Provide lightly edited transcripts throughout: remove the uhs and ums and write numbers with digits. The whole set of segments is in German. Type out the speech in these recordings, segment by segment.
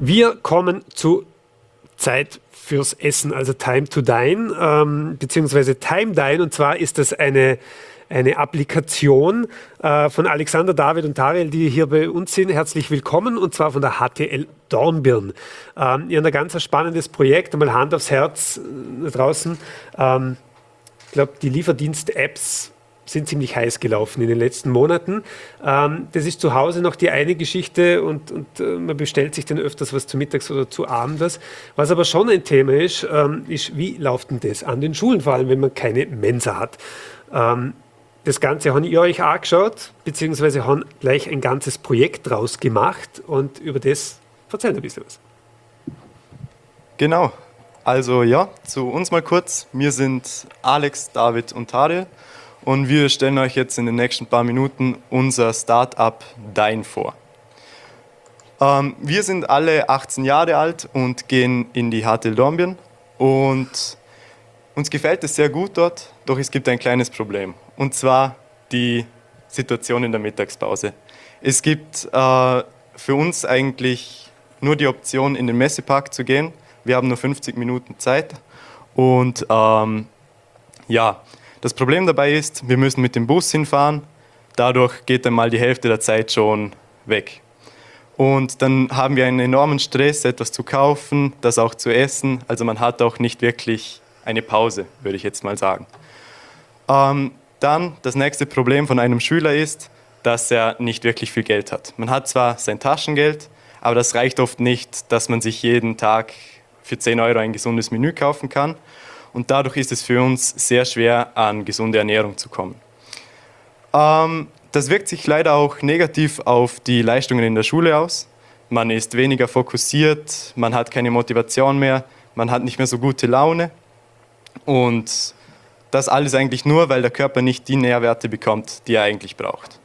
Wir kommen zu Zeit fürs Essen, also Time to Dine, beziehungsweise Time Dine. Und zwar ist das eine Applikation von Alexander, David und Tariel, die hier bei uns sind. Herzlich willkommen, und zwar von der HTL Dornbirn. Ihr habt ein ganz spannendes Projekt, einmal Hand aufs Herz da draußen. Ich glaube, die Lieferdienst-Apps sind ziemlich heiß gelaufen in den letzten Monaten. Das ist zu Hause noch die eine Geschichte und man bestellt sich dann öfters was zu Mittags oder zu Abends. Was aber schon ein Thema ist, wie läuft denn das an den Schulen, vor allem wenn man keine Mensa hat. Das Ganze habt ihr euch angeschaut, beziehungsweise haben gleich ein ganzes Projekt draus gemacht, und über das erzählt ein bisschen was. Genau, also ja, zu uns mal kurz. Wir sind Alex, David und Tariel. Und wir stellen euch jetzt in den nächsten paar Minuten unser Start-up Dine vor. Wir sind alle 18 Jahre alt und gehen in die HTL Dornbirn. Und uns gefällt es sehr gut dort, doch es gibt ein kleines Problem. Und zwar die Situation in der Mittagspause. Es gibt für uns eigentlich nur die Option, in den Messepark zu gehen. Wir haben nur 50 Minuten Zeit. Und das Problem dabei ist, wir müssen mit dem Bus hinfahren, dadurch geht dann mal die Hälfte der Zeit schon weg. Und dann haben wir einen enormen Stress, etwas zu kaufen, das auch zu essen, also man hat auch nicht wirklich eine Pause, würde ich jetzt mal sagen. Dann das nächste Problem von einem Schüler ist, dass er nicht wirklich viel Geld hat. Man hat zwar sein Taschengeld, aber das reicht oft nicht, dass man sich jeden Tag für 10 Euro ein gesundes Menü kaufen kann. Und dadurch ist es für uns sehr schwer, an gesunde Ernährung zu kommen. Das wirkt sich leider auch negativ auf die Leistungen in der Schule aus. Man ist weniger fokussiert, man hat keine Motivation mehr, man hat nicht mehr so gute Laune. Und das alles eigentlich nur, weil der Körper nicht die Nährwerte bekommt, die er eigentlich braucht.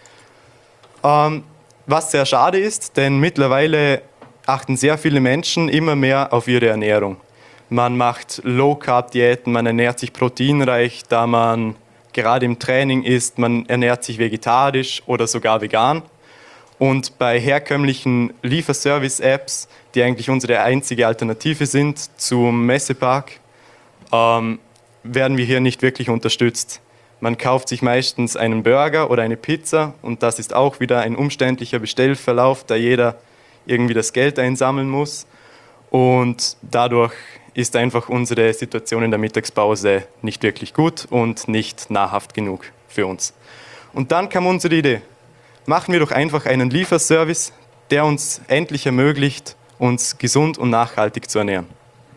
Was sehr schade ist, denn mittlerweile achten sehr viele Menschen immer mehr auf ihre Ernährung. Man macht Low-Carb-Diäten, man ernährt sich proteinreich, da man gerade im Training ist, man ernährt sich vegetarisch oder sogar vegan. Und bei herkömmlichen Lieferservice-Apps, die eigentlich unsere einzige Alternative sind zum Messepark, werden wir hier nicht wirklich unterstützt. Man kauft sich meistens einen Burger oder eine Pizza, und das ist auch wieder ein umständlicher Bestellverlauf, da jeder irgendwie das Geld einsammeln muss. Und dadurch ist einfach unsere Situation in der Mittagspause nicht wirklich gut und nicht nahrhaft genug für uns. Und dann kam unsere Idee, machen wir doch einfach einen Lieferservice, der uns endlich ermöglicht, uns gesund und nachhaltig zu ernähren.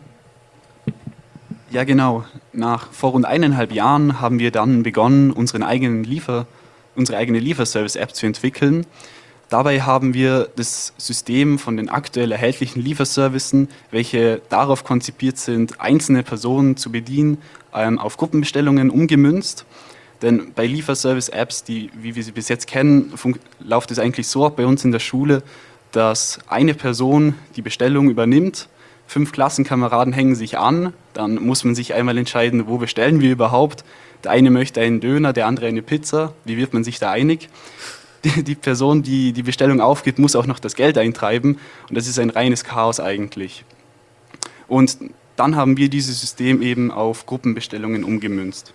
Ja, genau. Vor rund 1,5 Jahren haben wir dann begonnen, unsere eigene Lieferservice-App zu entwickeln. Dabei haben wir das System von den aktuell erhältlichen Lieferservicen, welche darauf konzipiert sind, einzelne Personen zu bedienen, auf Gruppenbestellungen umgemünzt. Denn bei Lieferservice-Apps, wie wir sie bis jetzt kennen, läuft es eigentlich so ab bei uns in der Schule, dass eine Person die Bestellung übernimmt, 5 Klassenkameraden hängen sich an, dann muss man sich einmal entscheiden, wo bestellen wir überhaupt. Der eine möchte einen Döner, der andere eine Pizza. Wie wird man sich da einig? Die Person, die die Bestellung aufgibt, muss auch noch das Geld eintreiben, und das ist ein reines Chaos eigentlich. Und dann haben wir dieses System eben auf Gruppenbestellungen umgemünzt.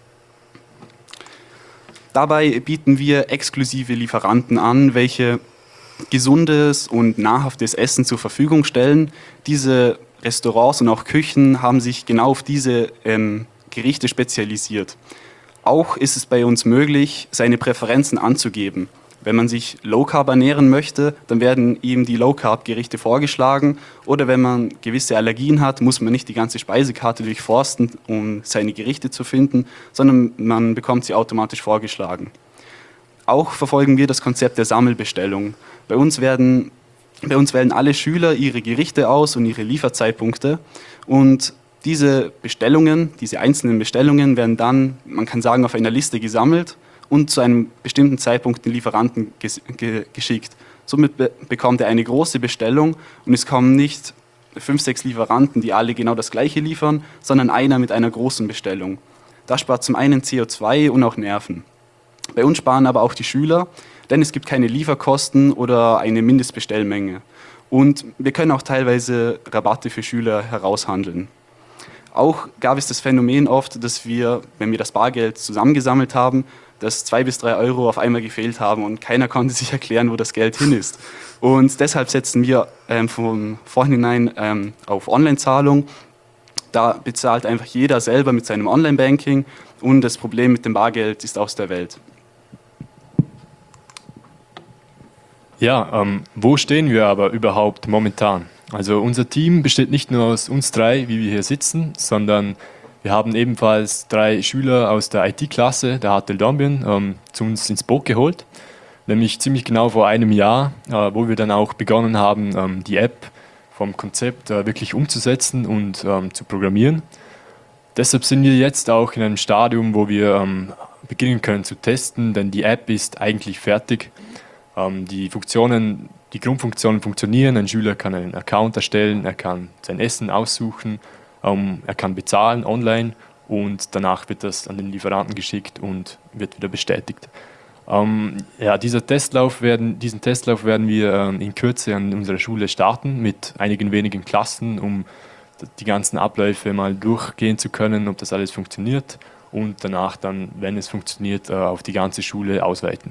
Dabei bieten wir exklusive Lieferanten an, welche gesundes und nahrhaftes Essen zur Verfügung stellen. Diese Restaurants und auch Küchen haben sich genau auf diese Gerichte spezialisiert. Auch ist es bei uns möglich, seine Präferenzen anzugeben. Wenn man sich Low-Carb ernähren möchte, dann werden ihm die Low-Carb-Gerichte vorgeschlagen. Oder wenn man gewisse Allergien hat, muss man nicht die ganze Speisekarte durchforsten, um seine Gerichte zu finden, sondern man bekommt sie automatisch vorgeschlagen. Auch verfolgen wir das Konzept der Sammelbestellung. Bei uns wählen alle Schüler ihre Gerichte aus und ihre Lieferzeitpunkte. Und diese einzelnen Bestellungen werden dann, man kann sagen, auf einer Liste gesammelt und zu einem bestimmten Zeitpunkt den Lieferanten geschickt. Somit bekommt er eine große Bestellung, und es kommen nicht 5, 6 Lieferanten, die alle genau das Gleiche liefern, sondern einer mit einer großen Bestellung. Das spart zum einen CO2 und auch Nerven. Bei uns sparen aber auch die Schüler, denn es gibt keine Lieferkosten oder eine Mindestbestellmenge. Und wir können auch teilweise Rabatte für Schüler heraushandeln. Auch gab es das Phänomen oft, dass wir, wenn wir das Bargeld zusammengesammelt haben, dass 2 bis 3 Euro auf einmal gefehlt haben und keiner konnte sich erklären, wo das Geld hin ist. Und deshalb setzen wir vom Vorhinein auf Online-Zahlung. Da bezahlt einfach jeder selber mit seinem Online-Banking und das Problem mit dem Bargeld ist aus der Welt. Ja, wo stehen wir aber überhaupt momentan? Also unser Team besteht nicht nur aus uns 3, wie wir hier sitzen, sondern wir haben ebenfalls 3 Schüler aus der IT-Klasse der HTL Dornbirn zu uns ins Boot geholt, nämlich ziemlich genau vor einem Jahr, wo wir dann auch begonnen haben, die App vom Konzept wirklich umzusetzen und zu programmieren. Deshalb sind wir jetzt auch in einem Stadium, wo wir beginnen können zu testen, denn die App ist eigentlich fertig. Die Grundfunktionen funktionieren. Ein Schüler kann einen Account erstellen, er kann sein Essen aussuchen, er kann bezahlen online und danach wird das an den Lieferanten geschickt und wird wieder bestätigt. Diesen Testlauf werden wir in Kürze an unserer Schule starten mit einigen wenigen Klassen, um die ganzen Abläufe mal durchgehen zu können, ob das alles funktioniert und danach dann, wenn es funktioniert, auf die ganze Schule ausweiten.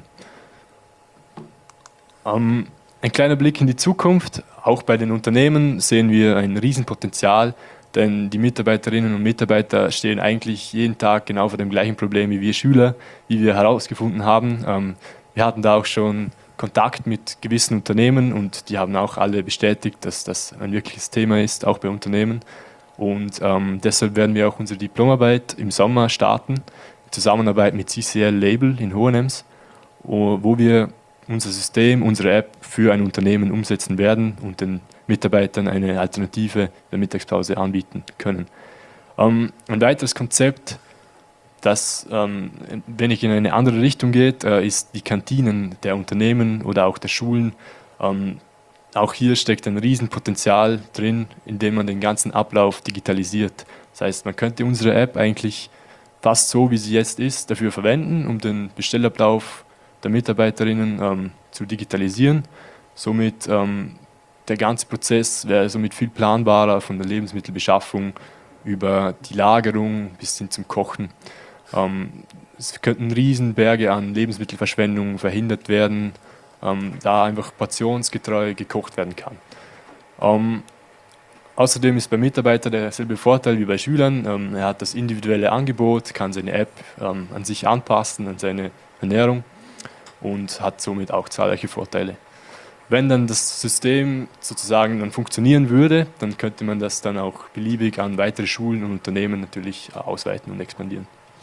Ein kleiner Blick in die Zukunft. Auch bei den Unternehmen sehen wir ein Riesenpotenzial, denn die Mitarbeiterinnen und Mitarbeiter stehen eigentlich jeden Tag genau vor dem gleichen Problem wie wir Schüler, wie wir herausgefunden haben. Wir hatten da auch schon Kontakt mit gewissen Unternehmen und die haben auch alle bestätigt, dass das ein wirkliches Thema ist, auch bei Unternehmen. Und deshalb werden wir auch unsere Diplomarbeit im Sommer starten, in Zusammenarbeit mit CCL Label in Hohenems, wo wir unser System, unsere App für ein Unternehmen umsetzen werden und den Mitarbeitern eine Alternative der Mittagspause anbieten können. Ein weiteres Konzept, das wenn ich in eine andere Richtung geht, ist die Kantinen der Unternehmen oder auch der Schulen. Auch hier steckt ein Riesenpotenzial drin, indem man den ganzen Ablauf digitalisiert. Das heißt, man könnte unsere App eigentlich fast so, wie sie jetzt ist, dafür verwenden, um den Bestellablauf der Mitarbeiterinnen zu digitalisieren. Somit der ganze Prozess wäre somit viel planbarer, von der Lebensmittelbeschaffung über die Lagerung bis hin zum Kochen. Es könnten Riesenberge an Lebensmittelverschwendung verhindert werden, da einfach portionsgetreu gekocht werden kann. Außerdem ist beim Mitarbeiter derselbe Vorteil wie bei Schülern. Er hat das individuelle Angebot, kann seine App an sich anpassen, an seine Ernährung und hat somit auch zahlreiche Vorteile. Wenn dann das System sozusagen dann funktionieren würde, dann könnte man das dann auch beliebig an weitere Schulen und Unternehmen natürlich ausweiten und expandieren.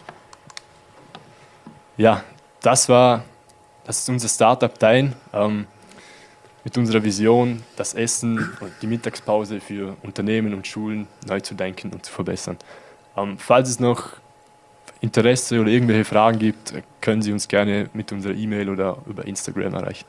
Ja, das ist unser Startup Dein mit unserer Vision, das Essen und die Mittagspause für Unternehmen und Schulen neu zu denken und zu verbessern. Falls es noch Interesse oder irgendwelche Fragen gibt, können Sie uns gerne mit unserer E-Mail oder über Instagram erreichen.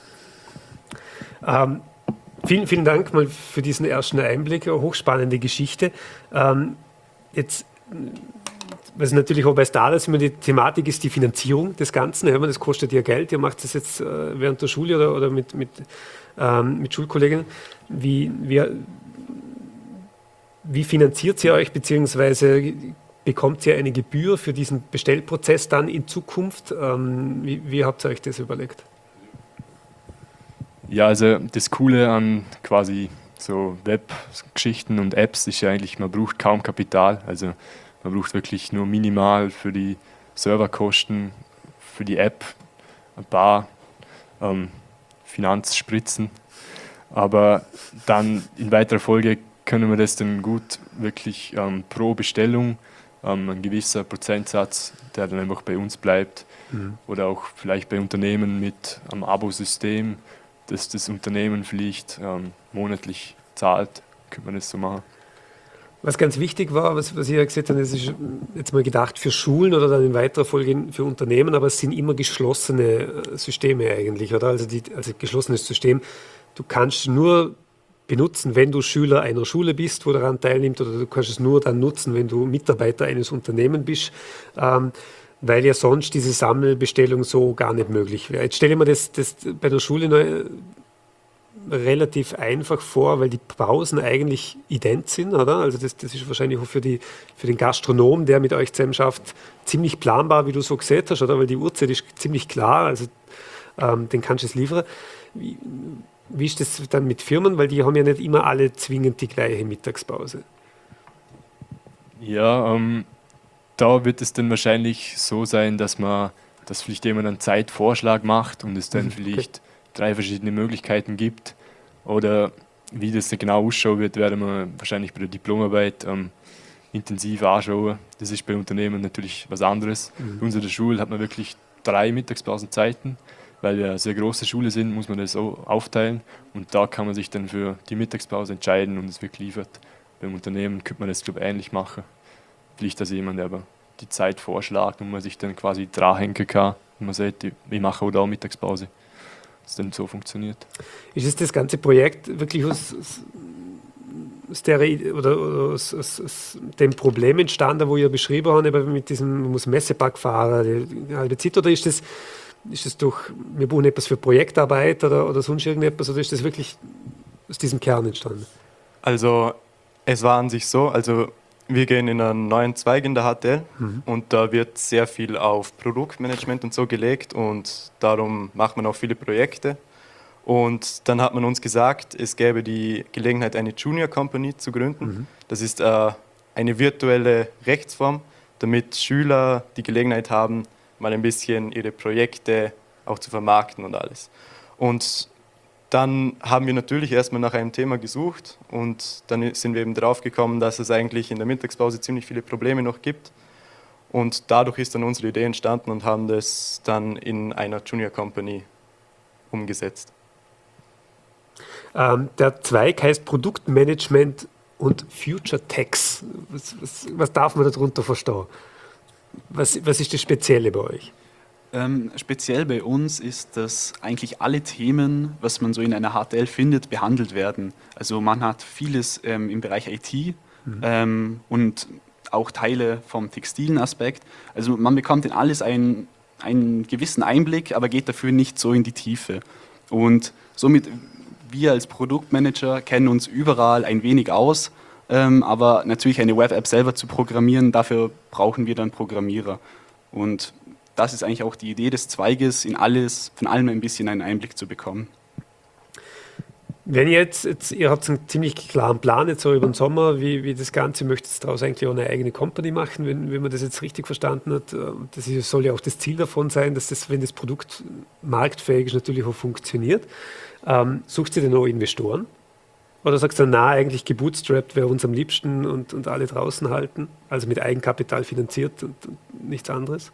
Vielen, vielen Dank mal für diesen ersten Einblick, eine hochspannende Geschichte. Jetzt, was natürlich auch bei Starless immer die Thematik ist, die Finanzierung des Ganzen. Ja, das kostet ja Geld. Ihr macht das jetzt während der Schule oder mit Schulkolleginnen. Wie finanziert ihr euch, beziehungsweise bekommt ihr eine Gebühr für diesen Bestellprozess dann in Zukunft? Wie habt ihr euch das überlegt? Ja, also das Coole an quasi so Web-Geschichten und Apps ist ja eigentlich, man braucht kaum Kapital. Also man braucht wirklich nur minimal für die Serverkosten, für die App ein paar Finanzspritzen. Aber dann in weiterer Folge können wir das dann gut wirklich pro Bestellung ein gewisser Prozentsatz, der dann einfach bei uns bleibt, oder auch vielleicht bei Unternehmen mit einem Abosystem, dass das Unternehmen vielleicht monatlich zahlt, könnte man das so machen. Was ganz wichtig war, was ich ja gesagt habe, das ist jetzt mal gedacht für Schulen oder dann in weiterer Folge für Unternehmen, aber es sind immer geschlossene Systeme eigentlich, oder? Also geschlossenes System. Du kannst nur benutzen, wenn du Schüler einer Schule bist, wo daran teilnimmt, oder du kannst es nur dann nutzen, wenn du Mitarbeiter eines Unternehmens bist, weil ja sonst diese Sammelbestellung so gar nicht möglich wäre. Jetzt stelle ich mir das bei der Schule relativ einfach vor, weil die Pausen eigentlich ident sind, oder? Also das ist wahrscheinlich auch für den Gastronom, der mit euch zusammen schafft, ziemlich planbar, wie du so gesehen hast, oder? Weil die Uhrzeit ist ziemlich klar, also den kannst du es liefern. Wie ist das dann mit Firmen? Weil die haben ja nicht immer alle zwingend die gleiche Mittagspause. Ja, da wird es dann wahrscheinlich so sein, dass vielleicht jemand einen Zeitvorschlag macht und es dann vielleicht 3 verschiedene Möglichkeiten gibt. Oder wie das dann genau ausschauen wird, werden wir wahrscheinlich bei der Diplomarbeit intensiv anschauen. Das ist bei Unternehmen natürlich was anderes. Bei uns in der Schule hat man wirklich 3 Mittagspausenzeiten. Weil wir eine sehr große Schule sind, muss man das so aufteilen. Und da kann man sich dann für die Mittagspause entscheiden und es wird geliefert. Beim Unternehmen könnte man das, glaube ich, ähnlich machen. Vielleicht als jemand, der aber die Zeit vorschlägt und man sich dann quasi dranhängen kann. Und man sagt, ich mache auch da Mittagspause. Das dann so funktioniert. Ist es das ganze Projekt wirklich aus dem Problem entstanden, wo ihr beschrieben habt, mit diesem, man muss Messepack fahren, die halbe Zeit, oder ist das durch, wir brauchen etwas für Projektarbeit oder sonst irgendetwas, oder ist das wirklich aus diesem Kern entstanden? Also es war an sich so, also wir gehen in einen neuen Zweig in der HTL und da wird sehr viel auf Produktmanagement und so gelegt und darum macht man auch viele Projekte. Und dann hat man uns gesagt, es gäbe die Gelegenheit, eine Junior Company zu gründen. Das ist eine virtuelle Rechtsform, damit Schüler die Gelegenheit haben, mal ein bisschen ihre Projekte auch zu vermarkten und alles. Und dann haben wir natürlich erstmal nach einem Thema gesucht und dann sind wir eben drauf gekommen, dass es eigentlich in der Mittagspause ziemlich viele Probleme noch gibt. Und dadurch ist dann unsere Idee entstanden und haben das dann in einer Junior Company umgesetzt. Der Zweig heißt Produktmanagement und Future Techs. Was darf man darunter verstehen? Was ist das Spezielle bei euch? Speziell bei uns ist, dass eigentlich alle Themen, was man so in einer HTL findet, behandelt werden. Also man hat vieles im Bereich IT und auch Teile vom textilen Aspekt. Also man bekommt in alles einen gewissen Einblick, aber geht dafür nicht so in die Tiefe. Und somit, wir als Produktmanager kennen uns überall ein wenig aus, aber natürlich eine Web-App selber zu programmieren, dafür brauchen wir dann Programmierer. Und das ist eigentlich auch die Idee des Zweiges, von allem ein bisschen einen Einblick zu bekommen. Wenn ihr ihr habt einen ziemlich klaren Plan jetzt so über den Sommer, wie das Ganze, möchtet ihr daraus eigentlich auch eine eigene Company machen, wenn man das jetzt richtig verstanden hat. Das soll ja auch das Ziel davon sein, dass das, wenn das Produkt marktfähig ist, natürlich auch funktioniert. Sucht ihr denn auch Investoren? Oder sagst du, eigentlich gebootstrapped wäre uns am liebsten und alle draußen halten, also mit Eigenkapital finanziert und nichts anderes?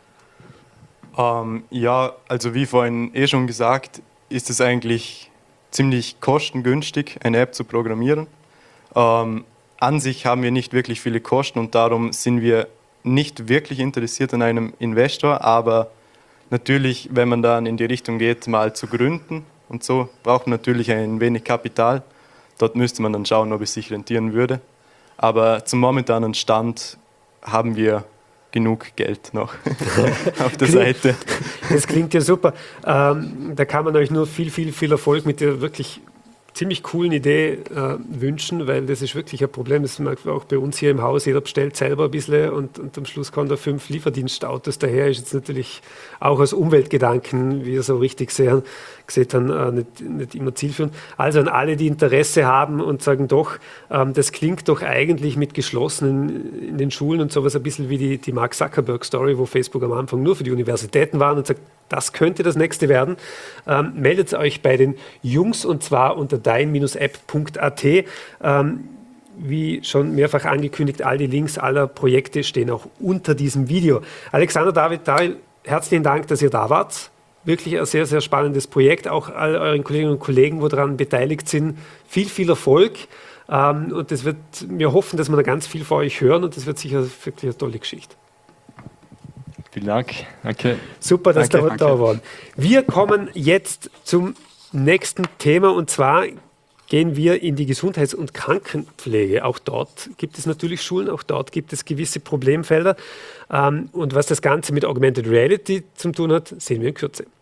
Ja, also wie vorhin schon gesagt, ist es eigentlich ziemlich kostengünstig, eine App zu programmieren. An sich haben wir nicht wirklich viele Kosten und darum sind wir nicht wirklich interessiert an einem Investor, aber natürlich, wenn man dann in die Richtung geht, mal zu gründen und so, braucht man natürlich ein wenig Kapital. Dort müsste man dann schauen, ob es sich rentieren würde. Aber zum momentanen Stand haben wir genug Geld noch auf der Seite. Das klingt ja super. Da kann man euch nur viel Erfolg mit der wirklich ziemlich coolen Idee wünschen, weil das ist wirklich ein Problem. Das merkt man auch bei uns hier im Haus. Jeder bestellt selber ein bisschen und am Schluss kommen da 5 Lieferdienstautos daher. Ist jetzt natürlich auch aus Umweltgedanken, wie ihr so richtig gesehen haben, nicht immer zielführend. Also an alle, die Interesse haben und sagen, doch, das klingt doch eigentlich mit geschlossenen in den Schulen und sowas ein bisschen wie die Mark Zuckerberg-Story, wo Facebook am Anfang nur für die Universitäten waren und sagt, das könnte das nächste werden. Meldet euch bei den Jungs und zwar unter dein-app.at. Wie schon mehrfach angekündigt, all die Links aller Projekte stehen auch unter diesem Video. Alexander, David, herzlichen Dank, dass ihr da wart. Wirklich ein sehr, sehr spannendes Projekt. Auch all euren Kolleginnen und Kollegen, wo daran beteiligt sind, viel Erfolg. Und wir hoffen, dass wir da ganz viel von euch hören und das wird sicher wirklich eine tolle Geschichte. Vielen Dank. Danke. Super, dass ihr da waren. Wir kommen jetzt zum nächsten Thema und zwar gehen wir in die Gesundheits- und Krankenpflege. Auch dort gibt es natürlich Schulen, auch dort gibt es gewisse Problemfelder. Und was das Ganze mit Augmented Reality zu tun hat, sehen wir in Kürze.